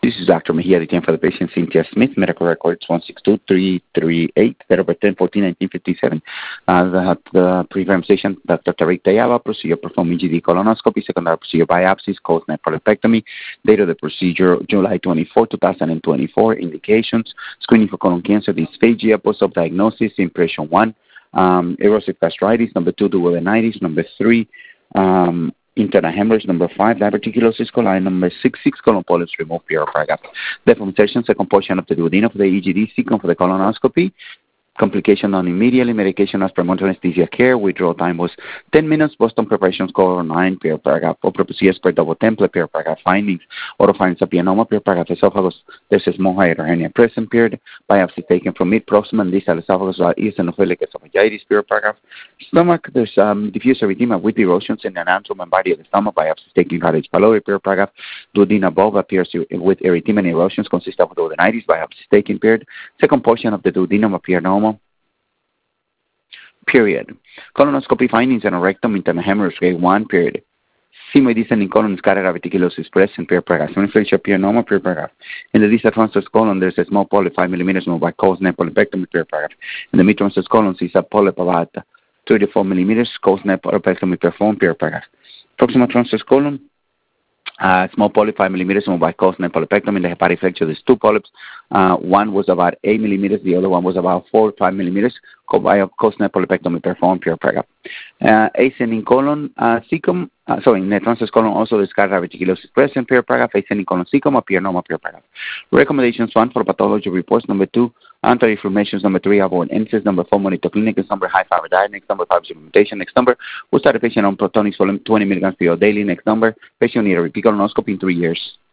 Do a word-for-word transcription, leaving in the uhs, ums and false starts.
This is Doctor Mejia, the for the patient, Cynthia Smith, medical records one six two three three eight, date of birth ten fourteen nineteen fifty-seven. Uh, the, the pre-term station, Doctor Tariq Tayaba, procedure performed E G D colonoscopy, secondary procedure biopsies, caused nephrolepectomy, date of the procedure July twenty-fourth, twenty twenty-four, indications, screening for colon cancer, dysphagia, post-op diagnosis, impression one, um, erosive gastritis, number two, duodenitis, number three, um, internal hemorrhage, number five, diverticulosis coli, number six, six colon polyps removed, P R paragraph. Deformation, second portion of the duodenum for the E G D, second for the colonoscopy. Complication done immediately. Medication as premonitory anesthesia care. Withdrawal time was ten minutes. Boston preparations score nine, P R paragraph. Procedures per double template, P R paragraph. Findings. Oropharynx apianoma, P R paragraph. Esophagus. There's a small hiatal hernia present, period. Biopsy taken from mid proximal distal esophagus, eosinophilic esophagitis, P R paragraph. Stomach, there's um, diffuse erythema with erosions in the anatomy and body of the stomach. Biopsy taken cartilage pylori, P R paragraph. Duodenum above appears with erythema and erosions, consist of duodenitis. Biopsy taken, period. Second portion of the duodenum appear normal, period. Colonoscopy findings and a rectum internal hemorrhage grade one, period. Sigmoid descending colon is cardiac reticulosis present, period paragraph. Inflation appear normal, period paragraph. In the distal transverse colon, there's a small polyp, five millimeters, moved by caused nephrolepectomy, period paragraph. In the mid transverse colon, is a polyp about three to four millimeters, caused nephrolepectomy performed, period paragraph. Proximal transverse colon, Uh, small polyp, five millimeters, moved by caused nephrolepectomy. In the hepatic flexure, there's two polyps. Uh, one was about eight millimeters. The other one was about four, five millimeters. Caused nephrolepectomy performed, pure paragraph. Uh, ascending colon, uh, cecum, uh, sorry, in the transverse colon also discard reticulosis present, pure paragraph. Ascending colon, cecum, appear normal, pure paragraph. Recommendations, one, for pathology reports. Number two, anti-inflammations. Number three, abortion incidence. Number four, monitor clinic. Next number, high fiber diet. Next number, five supplementation. Next number, we'll start a patient on Protonix volume twenty milligrams per day daily. Next number, patient need a repeat colonoscopy in three years.